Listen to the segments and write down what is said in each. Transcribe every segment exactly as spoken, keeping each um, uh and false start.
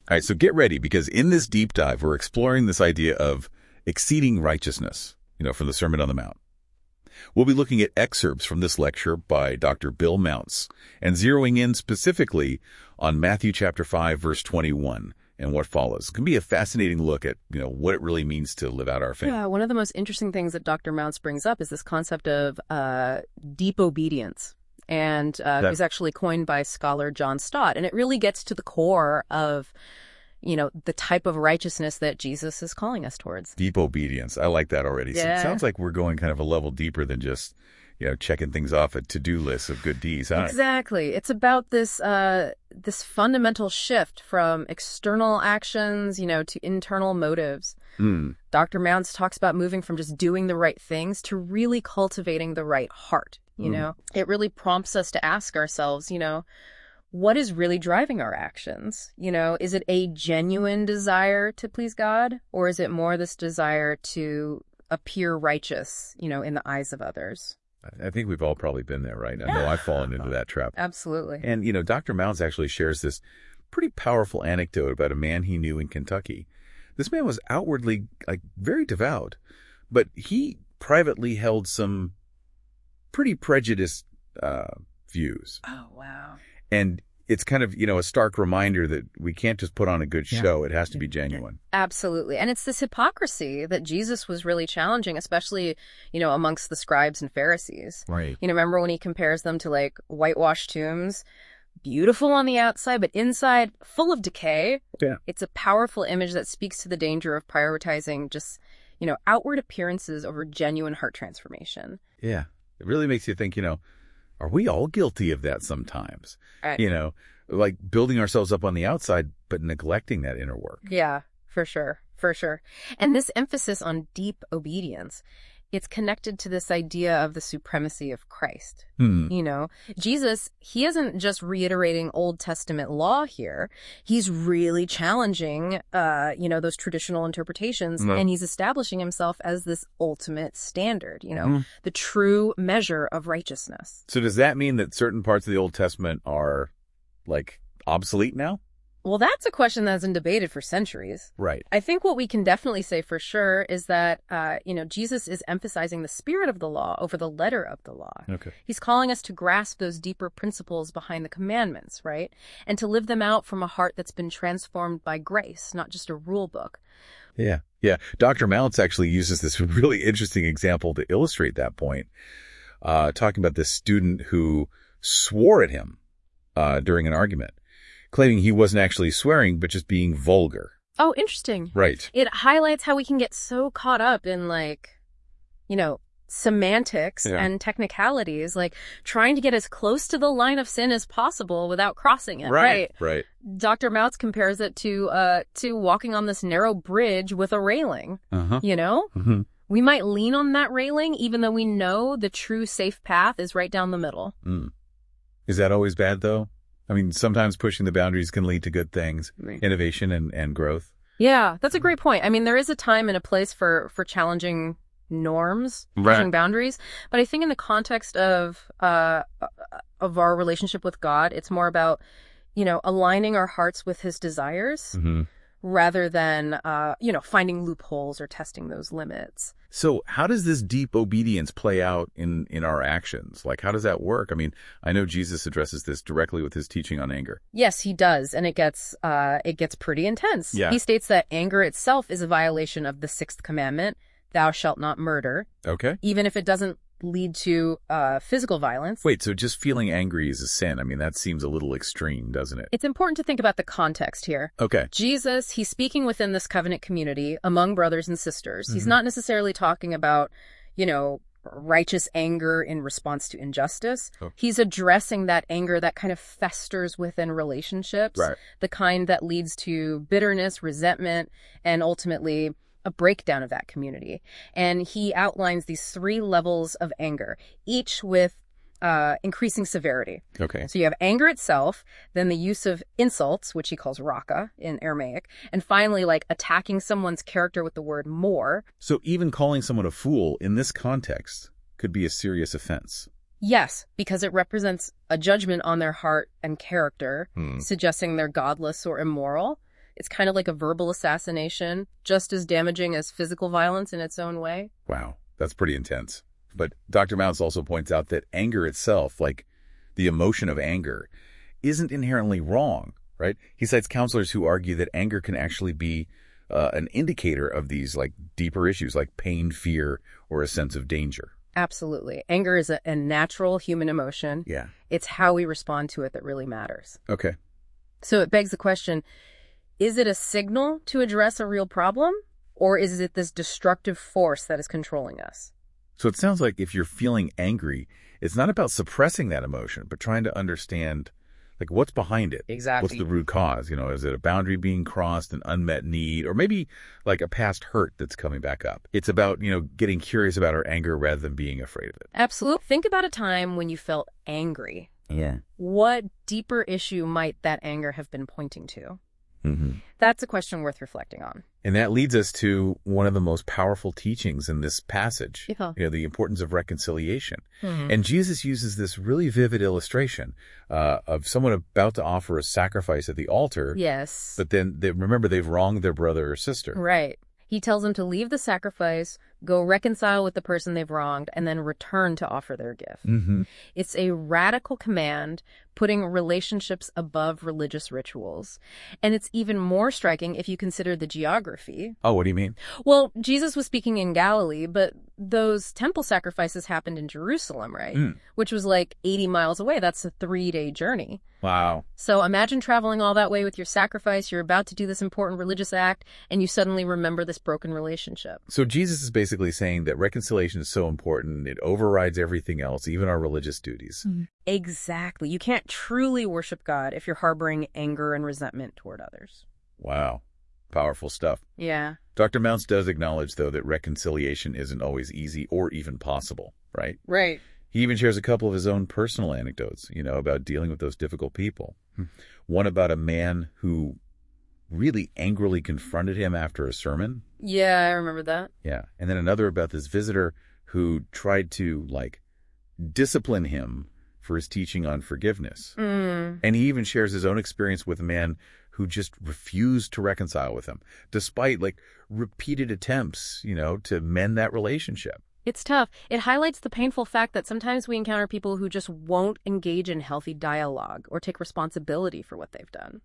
All right, so get ready, because in this deep dive, we're exploring this idea of exceeding righteousness, you know, from the Sermon on the Mount. We'll be looking at excerpts from this lecture by Doctor Bill Mounce and zeroing in specifically on Matthew chapter five, verse twenty-one and what follows. It can be a fascinating look at, you know, what it really means to live out our faith. Yeah, one of the most interesting things that Doctor Mounce brings up is this concept of uh, deep obedience. And uh, it was actually coined by scholar John Stott. And it really gets to the core of, you know, the type of righteousness that Jesus is calling us towards. Deep obedience. I like that already. Yeah. So it sounds like we're going kind of a level deeper than just, you know, checking things off a to-do list of good deeds. Huh? Exactly. It's about this uh, this fundamental shift from external actions, you know, to internal motives. Mm. Doctor Mounce talks about moving from just doing the right things to really cultivating the right heart. You mm. know, it really prompts us to ask ourselves, you know, what is really driving our actions? You know, is it a genuine desire to please God, or is it more this desire to appear righteous, you know, in the eyes of others? I think we've all probably been there, right? I know I've fallen into that trap. Absolutely. And, you know, Doctor Mounce actually shares this pretty powerful anecdote about a man he knew in Kentucky. This man was outwardly, like, very devout, but he privately held some pretty prejudiced uh, views. Oh, wow. And it's kind of, you know, a stark reminder that we can't just put on a good show. Yeah. It has to be genuine. Absolutely. And it's this hypocrisy that Jesus was really challenging, especially, you know, amongst the scribes and Pharisees. Right. You know, remember when he compares them to, like, whitewashed tombs? Beautiful on the outside, but inside full of decay. Yeah. It's a powerful image that speaks to the danger of prioritizing just, you know, outward appearances over genuine heart transformation. Yeah. It really makes you think, you know, are we all guilty of that sometimes? Right. You know, like building ourselves up on the outside, but neglecting that inner work. Yeah, for sure. For sure. And this emphasis on deep obedience, it's connected to this idea of the supremacy of Christ. Hmm. You know, Jesus, he isn't just reiterating Old Testament law here. He's really challenging, uh, you know, those traditional interpretations, No. and he's establishing himself as this ultimate standard, you know, Hmm. the true measure of righteousness. So does that mean that certain parts of the Old Testament are, like, obsolete now? Well, that's a question that's been debated for centuries. Right. I think what we can definitely say for sure is that, uh, you know, Jesus is emphasizing the spirit of the law over the letter of the law. Okay. He's calling us to grasp those deeper principles behind the commandments, right? And to live them out from a heart that's been transformed by grace, not just a rule book. Yeah. Yeah. Doctor Mounce actually uses this really interesting example to illustrate that point, uh, talking about this student who swore at him uh, during an argument, claiming he wasn't actually swearing, but just being vulgar. Oh, interesting. Right. It highlights how we can get so caught up in, like, you know, semantics Yeah. and technicalities, like trying to get as close to the line of sin as possible without crossing it. Right. Right. Doctor Mounce compares it to uh to walking on this narrow bridge with a railing. Uh-huh. You know? Mm-hmm. We might lean on that railing even though we know the true safe path is right down the middle. Mm. Is that always bad, though? I mean, sometimes pushing the boundaries can lead to good things, Right. innovation and, and growth. Yeah, that's a great point. I mean, there is a time and a place for, for challenging norms, Right. pushing boundaries. But I think in the context of uh, of our relationship with God, it's more about, you know, aligning our hearts with his desires Mm-hmm. rather than, uh, you know, finding loopholes or testing those limits. So how does this deep obedience play out in, in our actions? Like, how does that work? I mean, I know Jesus addresses this directly with his teaching on anger. Yes, he does. And it gets uh, it gets pretty intense. Yeah. He states that anger itself is a violation of the sixth commandment, thou shalt not murder, Okay. even if it doesn't lead to uh, physical violence. Wait, so just feeling angry is a sin? I mean, that seems a little extreme, doesn't it? It's important to think about the context here. Okay. Jesus, he's speaking within this covenant community among brothers and sisters. He's Mhm. not necessarily talking about, you know, righteous anger in response to injustice. Oh. He's addressing that anger that kind of festers within relationships, Right. the kind that leads to bitterness, resentment, and ultimately a breakdown of that community. And he outlines these three levels of anger, each with uh, increasing severity. Okay. So you have anger itself, then the use of insults, which he calls raka in Aramaic, and finally, like, attacking someone's character with the word more. So even calling someone a fool in this context could be a serious offense. Yes, because it represents a judgment on their heart and character, Hmm. suggesting they're godless or immoral. It's kind of like a verbal assassination, just as damaging as physical violence in its own way. Wow, that's pretty intense. But Doctor Mounts also points out that anger itself, like the emotion of anger, isn't inherently wrong, right? He cites counselors who argue that anger can actually be uh, an indicator of these like deeper issues like pain, fear, or a sense of danger. Absolutely. Anger is a, a natural human emotion. Yeah. It's how we respond to it that really matters. Okay. So it begs the question, is it a signal to address a real problem, or is it this destructive force that is controlling us? So it sounds like if you're feeling angry, it's not about suppressing that emotion, but trying to understand like what's behind it. Exactly. What's the root cause? You know, is it a boundary being crossed, an unmet need, or maybe like a past hurt that's coming back up? It's about, you know, getting curious about our anger rather than being afraid of it. Absolutely. Think about a time when you felt angry. Yeah. What deeper issue might that anger have been pointing to? Mm-hmm. That's a question worth reflecting on. And that leads us to one of the most powerful teachings in this passage, Yeah. you know, the importance of reconciliation. Mm-hmm. And Jesus uses this really vivid illustration uh, of someone about to offer a sacrifice at the altar. Yes. But then they, remember, they've wronged their brother or sister. Right. He tells them to leave the sacrifice, go reconcile with the person they've wronged, and then return to offer their gift. Mm-hmm. It's a radical command, putting relationships above religious rituals. And it's even more striking if you consider the geography. Oh, what do you mean? Well, Jesus was speaking in Galilee, but those temple sacrifices happened in Jerusalem, right? Mm. Which was like eighty miles away. That's a three-day journey. Wow. So imagine traveling all that way with your sacrifice. You're about to do this important religious act, and you suddenly remember this broken relationship. So Jesus is basically saying that reconciliation is so important, it overrides everything else, even our religious duties. Mm-hmm. Exactly. You can't truly worship God if you're harboring anger and resentment toward others. Wow. Powerful stuff. Yeah. Doctor Mounts does acknowledge, though, that reconciliation isn't always easy or even possible, right? Right. He even shares a couple of his own personal anecdotes, you know, about dealing with those difficult people. Hmm. One about a man who really angrily confronted him after a sermon. Yeah, I remember that. Yeah. And then another about this visitor who tried to, like, discipline him for his teaching on forgiveness. Mm. And he even shares his own experience with a man who just refused to reconcile with him, despite, like, repeated attempts, you know, to mend that relationship. It's tough. It highlights the painful fact that sometimes we encounter people who just won't engage in healthy dialogue or take responsibility for what they've done.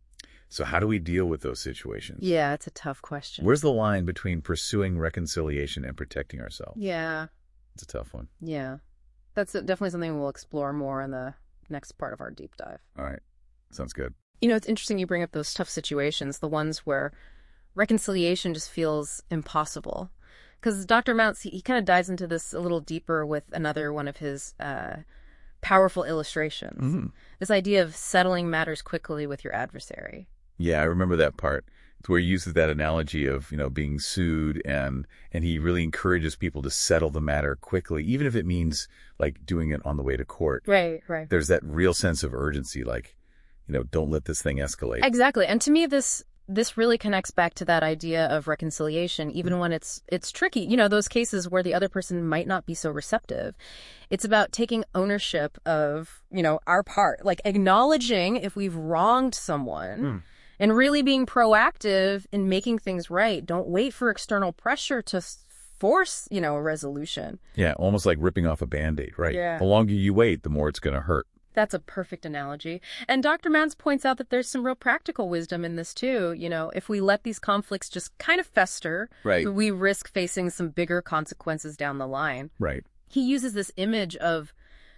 So how do we deal with those situations? Yeah, it's a tough question. Where's the line between pursuing reconciliation and protecting ourselves? Yeah. It's a tough one. Yeah. That's definitely something we'll explore more in the next part of our deep dive. All right. Sounds good. You know, it's interesting you bring up those tough situations, the ones where reconciliation just feels impossible. Because Doctor Mounts, he, he kind of dives into this a little deeper with another one of his uh, powerful illustrations. Mm-hmm. This idea of settling matters quickly with your adversary. Yeah, I remember that part. It's where he uses that analogy of, you know, being sued, and and he really encourages people to settle the matter quickly, even if it means, like, doing it on the way to court. Right, right. There's that real sense of urgency, like, you know, don't let this thing escalate. Exactly. And to me, this this really connects back to that idea of reconciliation, even when it's it's tricky. You know, those cases where the other person might not be so receptive. It's about taking ownership of, you know, our part, like acknowledging if we've wronged someone. Mm. And really being proactive in making things right. Don't wait for external pressure to force, you know, a resolution. Yeah, almost like ripping off a Band-Aid, right? Yeah. The longer you wait, the more it's going to hurt. That's a perfect analogy. And Doctor Mounts points out that there's some real practical wisdom in this, too. You know, if we let these conflicts just kind of fester, right, we risk facing some bigger consequences down the line. Right. He uses this image of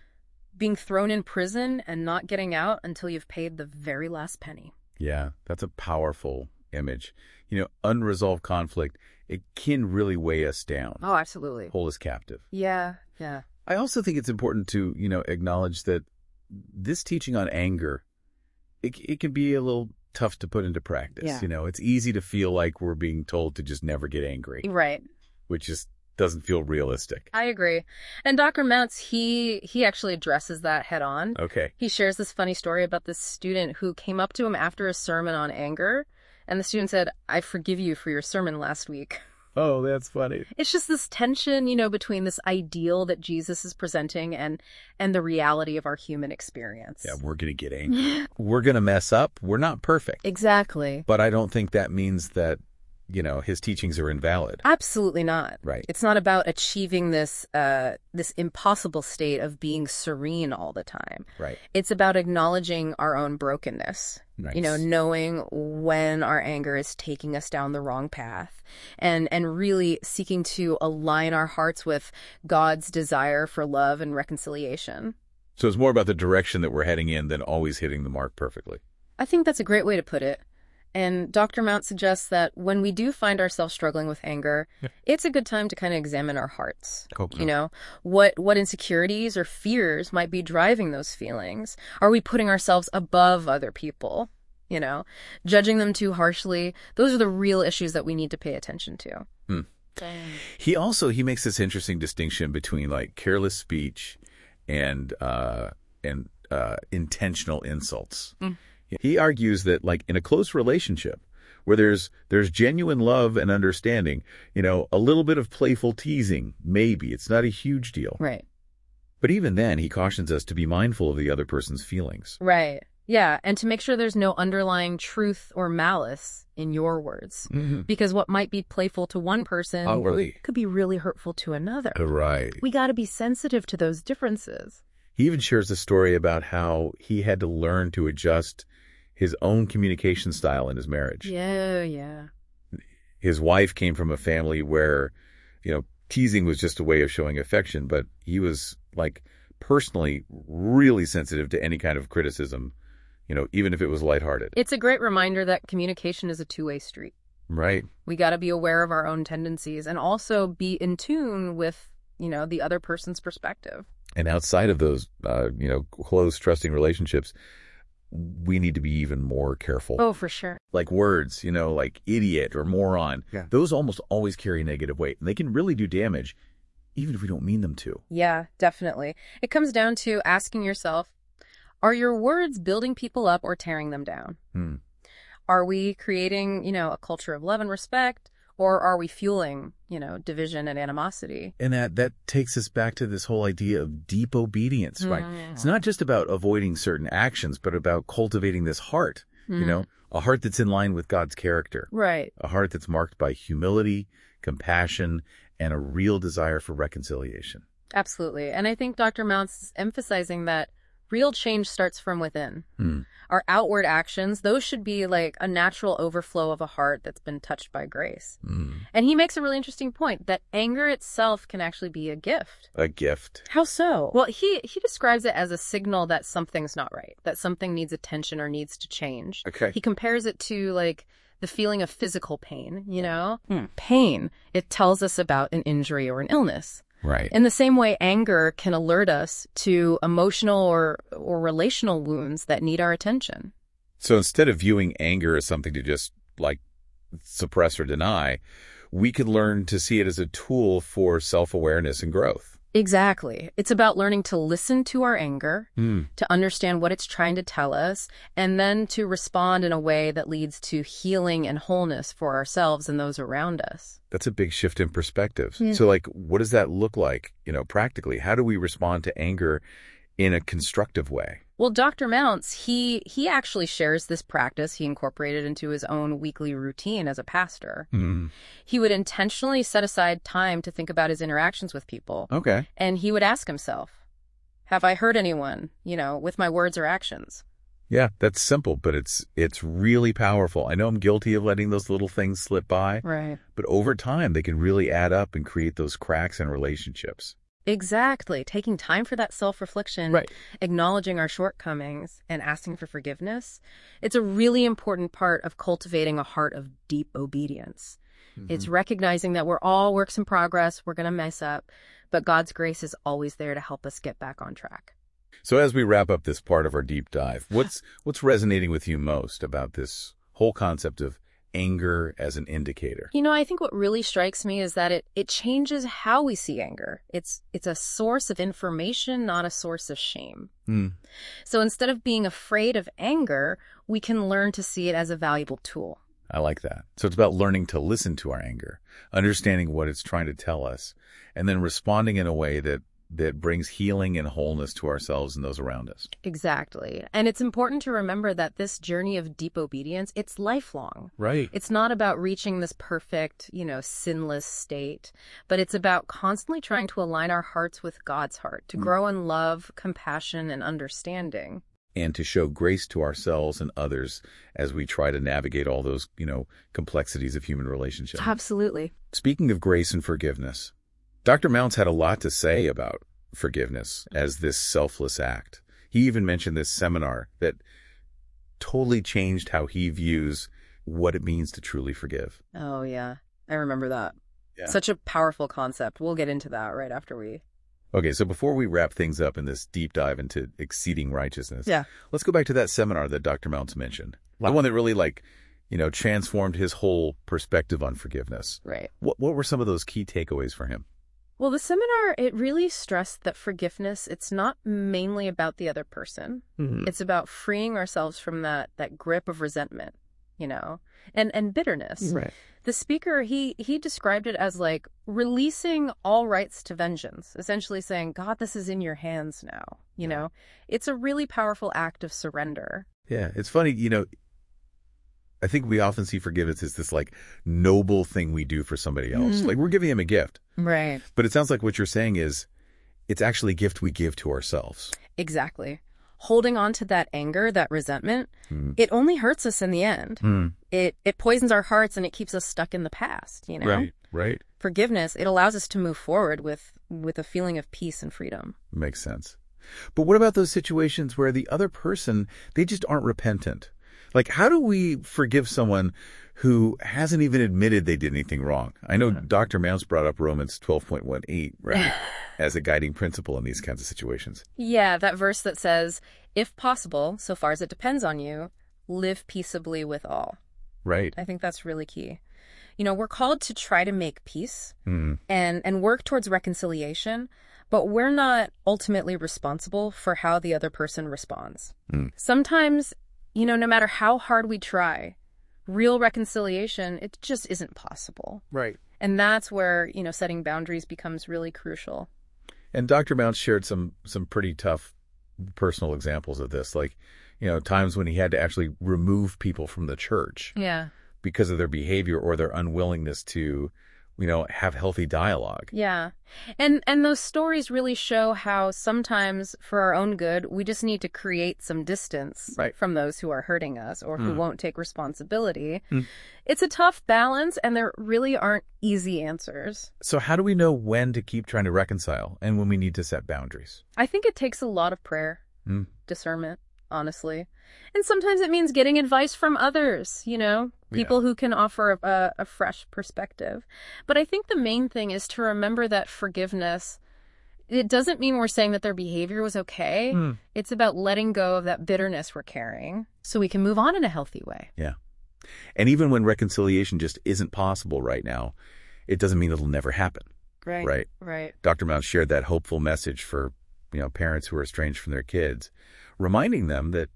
being thrown in prison and not getting out until you've paid the very last penny. Yeah, that's a powerful image. You know, unresolved conflict, it can really weigh us down. Oh, absolutely. Hold us captive. Yeah, yeah. I also think it's important to, you know, acknowledge that this teaching on anger, it, it can be a little tough to put into practice. Yeah. You know, it's easy to feel like we're being told to just never get angry. Right. Which just doesn't feel realistic. I agree. And Doctor Mounts, he he actually addresses that head on. Okay. He shares this funny story about this student who came up to him after a sermon on anger. And the student said, "I forgive you for your sermon last week." Oh, that's funny. It's just this tension, you know, between this ideal that Jesus is presenting and and the reality of our human experience. Yeah, we're going to get angry. We're going to mess up. We're not perfect. Exactly. But I don't think that means that, you know, his teachings are invalid. Absolutely not. Right. It's not about achieving this uh, this impossible state of being serene all the time. Right. It's about acknowledging our own brokenness. Nice. You know, knowing when our anger is taking us down the wrong path, and and really seeking to align our hearts with God's desire for love and reconciliation. So it's more about the direction that we're heading in than always hitting the mark perfectly. I think that's a great way to put it. And Doctor Mount suggests that when we do find ourselves struggling with anger, yeah. it's a good time to kind of examine our hearts. Hope so. You know, what what insecurities or fears might be driving those feelings? Are we putting ourselves above other people? You know, judging them too harshly? Those are the real issues that we need to pay attention to. Hmm. He also, he makes this interesting distinction between like careless speech and, uh, and, uh, intentional insults. Mm. He argues that, like, in a close relationship where there's there's genuine love and understanding, you know, a little bit of playful teasing, maybe. It's not a huge deal. Right. But even then, he cautions us to be mindful of the other person's feelings. Right. Yeah, and to make sure there's no underlying truth or malice in your words. Mm-hmm. Because what might be playful to one person oh, really? could be really hurtful to another. Right. We got to be sensitive to those differences. He even shares a story about how he had to learn to adjust his own communication style in his marriage. Yeah, yeah. His wife came from a family where, you know, teasing was just a way of showing affection, but he was, like, personally really sensitive to any kind of criticism, you know, even if it was lighthearted. It's a great reminder that communication is a two-way street. Right. We got to be aware of our own tendencies and also be in tune with, you know, the other person's perspective. And outside of those, uh, you know, close, trusting relationships, we need to be even more careful. Oh, for sure. Like words, you know, like idiot or moron. Yeah. Those almost always carry negative weight, and they can really do damage, even if we don't mean them to. Yeah, definitely. It comes down to asking yourself, are your words building people up or tearing them down? Hmm. Are we creating, you know, a culture of love and respect? Or are we fueling, you know, division and animosity? And that, that takes us back to this whole idea of deep obedience, right? Mm. It's not just about avoiding certain actions, but about cultivating this heart, mm. you know, a heart that's in line with God's character. Right. A heart that's marked by humility, compassion, and a real desire for reconciliation. Absolutely. And I think Doctor Mount's emphasizing that real change starts from within. Hmm. Our outward actions, those should be like a natural overflow of a heart that's been touched by grace. Hmm. And he makes a really interesting point that anger itself can actually be a gift. A gift. How so? Well, he, he describes it as a signal that something's not right, that something needs attention or needs to change. Okay. He compares it to like the feeling of physical pain, you know? Hmm. Pain, it tells us about an injury or an illness. Right. In the same way, anger can alert us to emotional or, or relational wounds that need our attention. So instead of viewing anger as something to just, like, suppress or deny, we could learn to see it as a tool for self-awareness and growth. Exactly. It's about learning to listen to our anger, mm. to understand what it's trying to tell us, and then to respond in a way that leads to healing and wholeness for ourselves and those around us. That's a big shift in perspective. Yeah. So, like, what does that look like, you know, practically? How do we respond to anger in a constructive way? Well, Doctor Mounts, he he actually shares this practice he incorporated into his own weekly routine as a pastor. Mm. He would intentionally set aside time to think about his interactions with people. Okay. And he would ask himself, have I hurt anyone, you know, with my words or actions? Yeah, that's simple, but it's it's really powerful. I know I'm guilty of letting those little things slip by. Right. But over time, they can really add up and create those cracks in relationships. Exactly. Taking time for that self-reflection, right. acknowledging our shortcomings, and asking for forgiveness. It's a really important part of cultivating a heart of deep obedience. Mm-hmm. It's recognizing that we're all works in progress, we're going to mess up, but God's grace is always there to help us get back on track. So as we wrap up this part of our deep dive, what's what's resonating with you most about this whole concept of anger as an indicator? You know, I think what really strikes me is that it, it changes how we see anger. It's it's a source of information, not a source of shame. Mm. So instead of being afraid of anger, we can learn to see it as a valuable tool. I like that. So it's about learning to listen to our anger, understanding what it's trying to tell us, and then responding in a way that that brings healing and wholeness to ourselves and those around us. Exactly. And it's important to remember that this journey of deep obedience, it's lifelong. Right. It's not about reaching this perfect, you know, sinless state, but it's about constantly trying to align our hearts with God's heart, to grow in love, compassion, and understanding. And to show grace to ourselves and others as we try to navigate all those, you know, complexities of human relationships. Absolutely. Speaking of grace and forgiveness, Doctor Mounts had a lot to say about forgiveness as this selfless act. He even mentioned this seminar that totally changed how he views what it means to truly forgive. Oh, yeah. I remember that. Yeah. Such a powerful concept. We'll get into that right after we... Okay, so before we wrap things up in this deep dive into exceeding righteousness, yeah. let's go back to that seminar that Doctor Mounts mentioned. Wow. The one that really, like, you know, transformed his whole perspective on forgiveness. Right. What, what were some of those key takeaways for him? Well, the seminar, it really stressed that forgiveness, it's not mainly about the other person. Mm-hmm. It's about freeing ourselves from that that grip of resentment, you know, and, and bitterness. Right. The speaker, he he described it as like releasing all rights to vengeance, essentially saying, God, this is in your hands now. You know, it's a really powerful act of surrender. Yeah, it's funny, you know, I think we often see forgiveness as this like noble thing we do for somebody else. Mm. Like we're giving him a gift. Right. But it sounds like what you're saying is it's actually a gift we give to ourselves. Exactly. Holding on to that anger, that resentment, mm. it only hurts us in the end. Mm. It it poisons our hearts and it keeps us stuck in the past, you know? Right, right. Forgiveness, it allows us to move forward with, with a feeling of peace and freedom. Makes sense. But what about those situations where the other person, they just aren't repentant? Like, how do we forgive someone who hasn't even admitted they did anything wrong? I know Doctor Mounts brought up Romans twelve point one eight, right, as a guiding principle in these kinds of situations. Yeah, that verse that says, if possible, so far as it depends on you, live peaceably with all. Right. I think that's really key. You know, we're called to try to make peace mm. and, and work towards reconciliation, but we're not ultimately responsible for how the other person responds. Mm. Sometimes, you know, no matter how hard we try, real reconciliation, it just isn't possible. Right. And that's where, you know, setting boundaries becomes really crucial. And Doctor Mounts shared some some pretty tough personal examples of this, like, you know, times when he had to actually remove people from the church. Yeah. Because of their behavior or their unwillingness to, you know, have healthy dialogue. Yeah. And and those stories really show how sometimes for our own good, we just need to create some distance right. from those who are hurting us or who mm. won't take responsibility. Mm. It's a tough balance and there really aren't easy answers. So how do we know when to keep trying to reconcile and when we need to set boundaries? I think it takes a lot of prayer, mm. discernment, honestly. And sometimes it means getting advice from others, you know, people yeah. who can offer a, a fresh perspective. But I think the main thing is to remember that forgiveness, it doesn't mean we're saying that their behavior was okay. Mm. It's about letting go of that bitterness we're carrying so we can move on in a healthy way. Yeah. And even when reconciliation just isn't possible right now, it doesn't mean it'll never happen. Right. Right. Right. Doctor Mounts shared that hopeful message for, you know, parents who are estranged from their kids, reminding them that,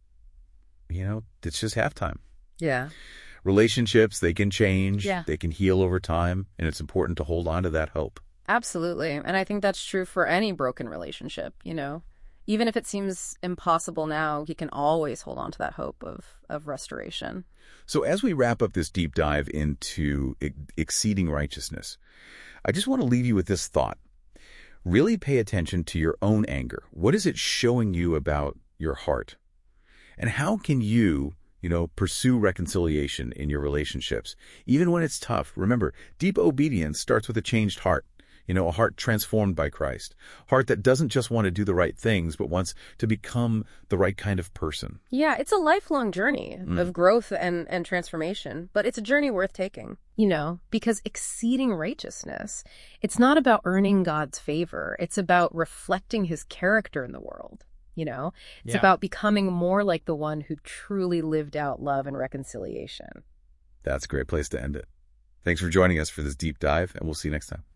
you know, it's just halftime. Yeah. Relationships, they can change, yeah. they can heal over time, and it's important to hold on to that hope. Absolutely. And I think that's true for any broken relationship, you know. Even if it seems impossible now, you can always hold on to that hope of, of restoration. So as we wrap up this deep dive into ex- exceeding righteousness, I just want to leave you with this thought. Really pay attention to your own anger. What is it showing you about your heart? And how can you, you know, pursue reconciliation in your relationships, even when it's tough? Remember, deep obedience starts with a changed heart, you know, a heart transformed by Christ, heart that doesn't just want to do the right things, but wants to become the right kind of person. Yeah, it's a lifelong journey mm. of growth and, and transformation, but it's a journey worth taking, you know, because exceeding righteousness, it's not about earning God's favor. It's about reflecting his character in the world. You know, it's yeah. about becoming more like the one who truly lived out love and reconciliation. That's a great place to end it. Thanks for joining us for this deep dive, and we'll see you next time.